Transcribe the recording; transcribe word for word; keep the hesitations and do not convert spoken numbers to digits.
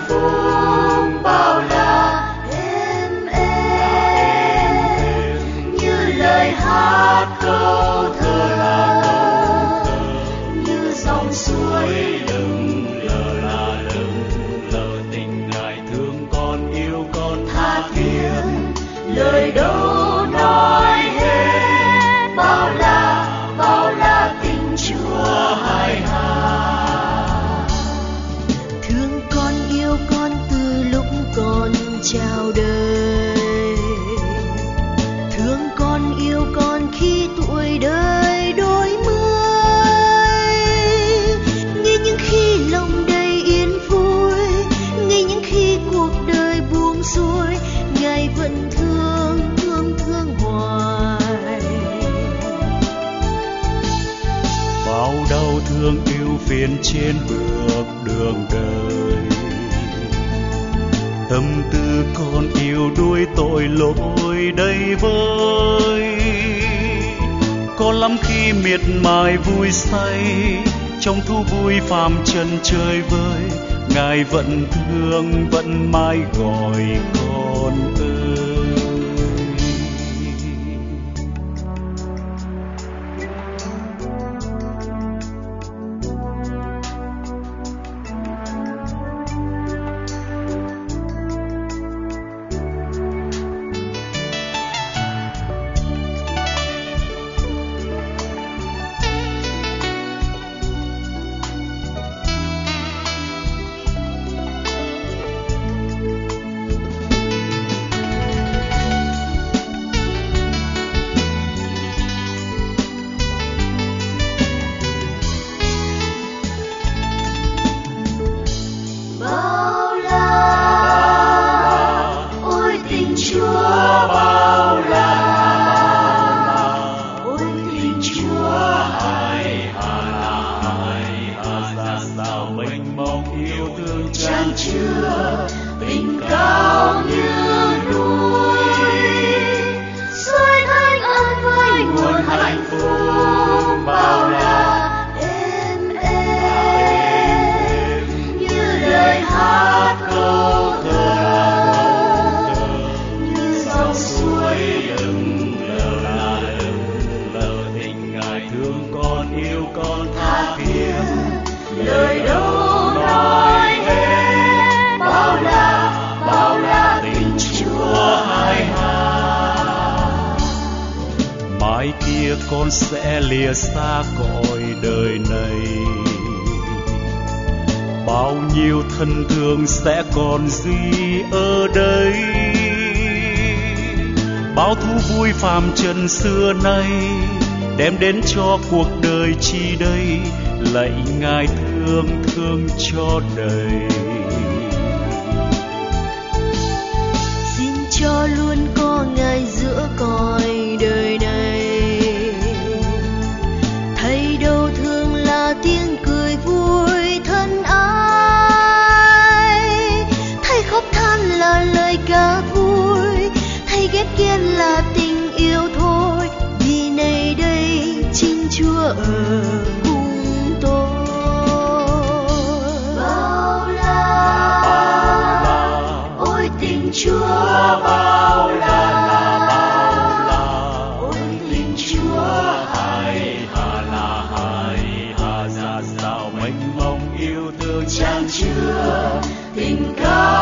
phúc bao la êm êm như lời hát câu thơ như dòng suối đừng lờ là đừng lờ tình Ngài thương con yêu con tha thiết lời đâu nói hết bao la bao la tình Chúa hai hà. Thương con yêu con từ lúc còn chào đời, thương con yêu con khi tuổi đời đôi mươi, ngay những khi lòng đầy yên vui, ngay những khi cuộc đời buông xuôi, Ngài vẫn thương thương thương hoài. bao đau thương yêu phiền trên bước đường đời, tâm tư con yêu đuối tội lỗi đầy vơi. Có lắm khi miệt mài vui say trong thú vui phàm trần chơi vơi, Ngài vẫn thương vẫn mãi gọi con ơi. Bao la ôi tình Chúa bao la ôi tình Chúa hai hà là hai hà Ra sao mênh mông yêu thương chan chứa tình cao như núi, xuôi thanh ân với nguồn hạnh phúc bao la êm êm như lời hát câu thơ như dòng suối đừng lờ là đừng lờ tình Ngài thương con yêu con tha thiết lời đâu nói hết bao la bao la tình Chúa hai hà. mai kia con sẽ lìa xa cõi đời này, bao nhiêu thân thương sẽ còn duy ở đây. Bao thú vui phàm trần xưa nay đem đến cho cuộc đời chi đây, lạy Ngài thương thương cho đầy. Xin cho luôn có Ngài giữa cõi đời này, thay đâu thương là tiếng cười vui thân ái, thay khóc than là lời ca vui, thay ghét ghen là tình yêu thôi, vì nay đây chính Chúa ở cùng tôi. Bao la ôi tình Chúa bao la ôi tình Chúa hai hà là hai hà ra sao mênh mông yêu thương chan chứa tình cao